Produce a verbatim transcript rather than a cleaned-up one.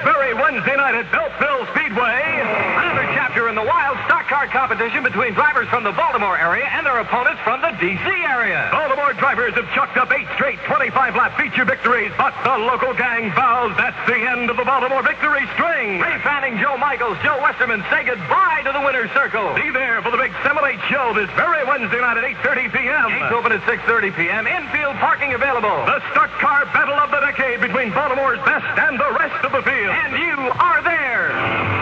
very Wednesday night at Beltsville Speedway, another chapter in the wild stock car competition between drivers from the Baltimore area and their opponents from the D C area. Baltimore drivers have chalked up eight straight twenty-five lap feature victories, but the local gang vows that's the end of the Baltimore victory string. Ray Fanning, Joe Michaels, Joe Westerman say goodbye to the winner's circle. Be there for the big Semmelate show this very Wednesday night at eight thirty p.m. Gates open at six thirty p.m. Infield parking available. The stock car battle of the decade between Baltimore's best and the rest of the field. And you are there.